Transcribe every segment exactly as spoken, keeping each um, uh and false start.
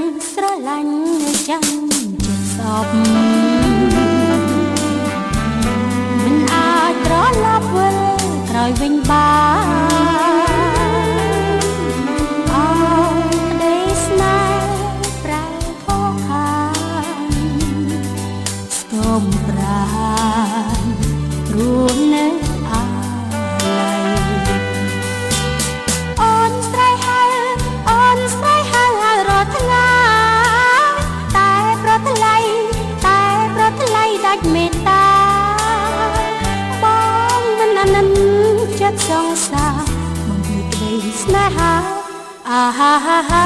ស្រឡាញ់នៅចាំចិត្តសពមិនអាចត្រឡប់វិលក្រោយវិញបានអោក្តីស្នេហ៍ប្រែខកខានស្គមប្រាណរួមនៅអាឡ័យអូនស្រែកហៅអូនស្រែកហៅហើយរាល់ថ្ងៃតែប្រថ្លៃតែប្រថ្លៃដាច់មេត្តាបងមិនអាណិនចិត្តសងសាមកពីក្តីស្នេហាអាហាហាហា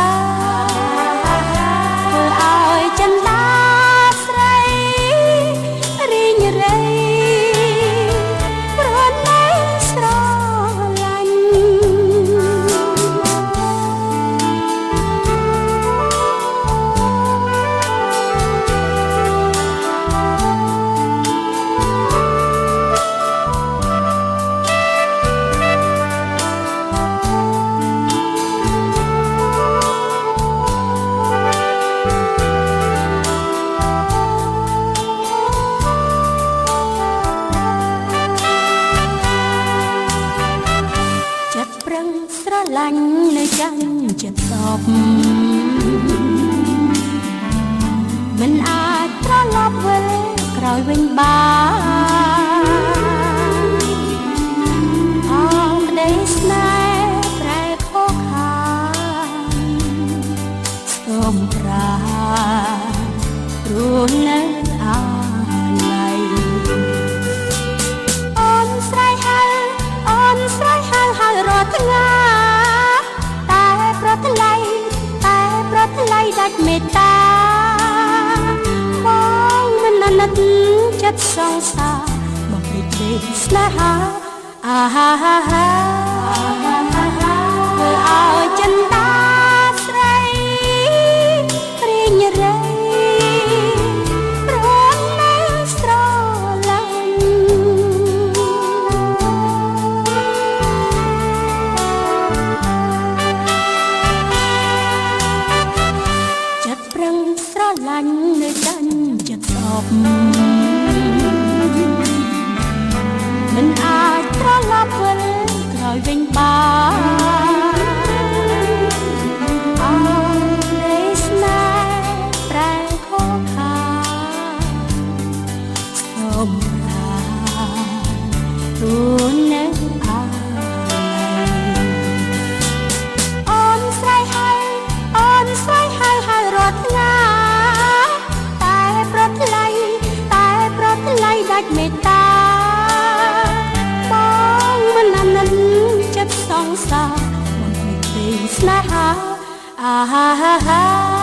ធ្វើឲ្យចិនដាស្រីរីងរៃព្រោះនៅស្រឡាញ់ស្រឡាញ់នៅចាំចិត្តសពមិនអាចត្រឡប់វិលក្រោយវិញបានអោក្តីស្នេហ៍ប្រែខកខានស្គមប្រាព្រោះនៅអាឡ័យអូនស្រែកហៅអូនស្រែកហៅហើយរាល់ថ្ងៃតែប្រថ្លៃតែប្រថ្លៃដាច់មេត្តាបងមិនអាណិតចិត្តសងសាមកពីក្តីស្នេហាអាហាហាហាធ្វើឲ្យចិនដាស្រីរីងរៃព្រោះនៅស្រឡាញ់ចិត្តប្រឹងស្រឡាញ់នៅដាច់ចិត្តសពមិនអាចត្រឡប់វិលក្រោយវិញបានអោក្តីស្នេហ៍ប្រែខកខានស្គមប្រាព្រោះនៅអាឡ័យអូនស្រែកហៅអូនស្រែកហៅហើយរាល់ថ្ងៃតែប្រថ្លៃតែប្រថ្លៃដាច់មេត្តាបងមិនអាណិនចិត្តសងសាមកពីក្តីស្នេហាអាហាហាហា